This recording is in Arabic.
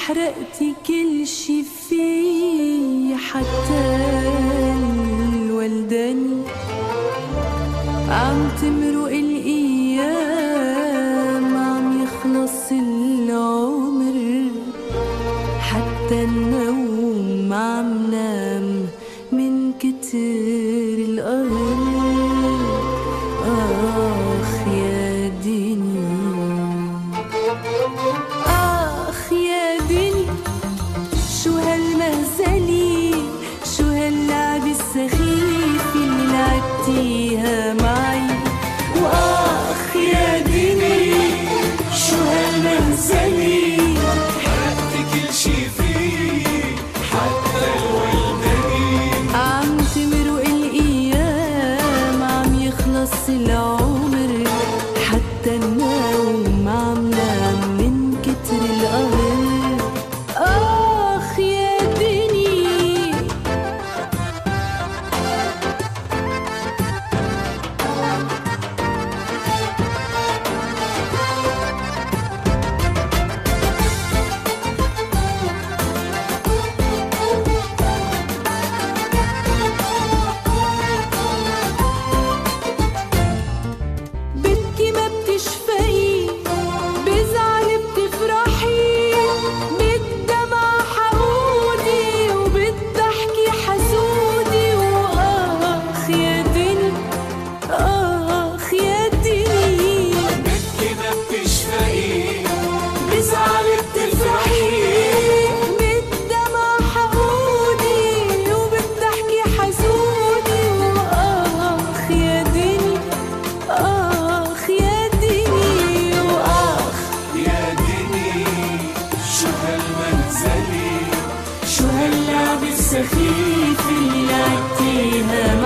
حرقتي كل شي في حتى الولداني. عم تمرق الأيام عم يخلص العمر، حتى النوم عم نام من كتر القهر. آخ يا دنيا، آخ يا دنيا، شو هالمهزلة، شو هاللعبة السخيفة اللي لعبتيها معي. وآخ يا دنيا، شو هالمهزلة، حرقت كل شي فيه حتى الولداني. عم تمرق الأيام عم يخلص العمر، حتى النوم عم نام من كتر القهر. آخ يا دنيا، بتبكي ما بتشفقي، بزعل بتفرحي، بالدمع حقودي وبالضحكي حسودي. وآخ يا دنيا، آخ يا دنيا، بتبكي ما بتشفقي، بزعل بتفرحي، بالدمع حقودي وبالضحكي حسودي. وآخ يا دنيا، آخ يا دنيا، وآخ يا دنيا. شو هالمنزلة، شو هاللعبة السخيفة اللي لعبتيها